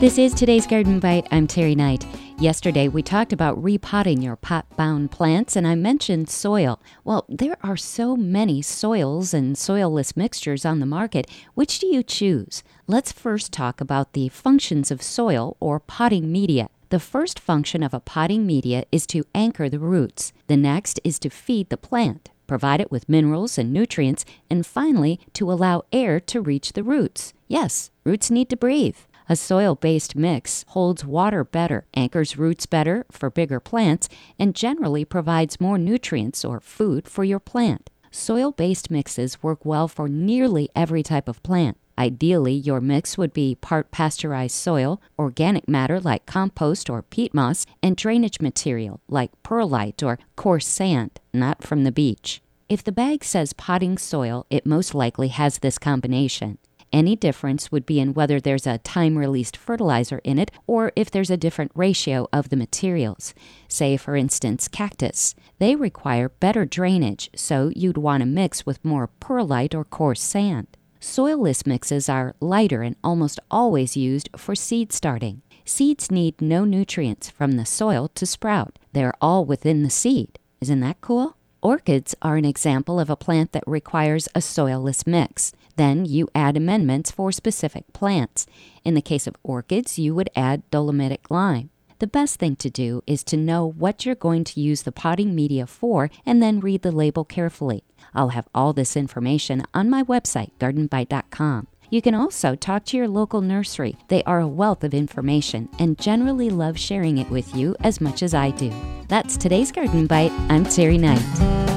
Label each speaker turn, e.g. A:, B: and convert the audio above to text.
A: This is today's Garden Bite. I'm Terry Knight. Yesterday, we talked about repotting your pot-bound plants, and I mentioned soil. Well, there are so many soils and soilless mixtures on the market. Which do you choose? Let's first talk about the functions of soil or potting media. The first function of a potting media is to anchor the roots. The next is to feed the plant, provide it with minerals and nutrients, and finally, to allow air to reach the roots. Yes, roots need to breathe. A soil-based mix holds water better, anchors roots better for bigger plants, and generally provides more nutrients or food for your plant. Soil-based mixes work well for nearly every type of plant. Ideally, your mix would be part pasteurized soil, organic matter like compost or peat moss, and drainage material like perlite or coarse sand, not from the beach. If the bag says potting soil, it most likely has this combination. Any difference would be in whether there's a time-released fertilizer in it or if there's a different ratio of the materials. Say, for instance, cactus. They require better drainage, so you'd want to mix with more perlite or coarse sand. Soilless mixes are lighter and almost always used for seed starting. Seeds need no nutrients from the soil to sprout. They're all within the seed. Isn't that cool? Orchids are an example of a plant that requires a soilless mix. Then you add amendments for specific plants. In the case of orchids, you would add dolomitic lime. The best thing to do is to know what you're going to use the potting media for and then read the label carefully. I'll have all this information on my website, gardenbite.com. You can also talk to your local nursery. They are a wealth of information and generally love sharing it with you as much as I do. That's today's Garden Bite. I'm Terry Knight.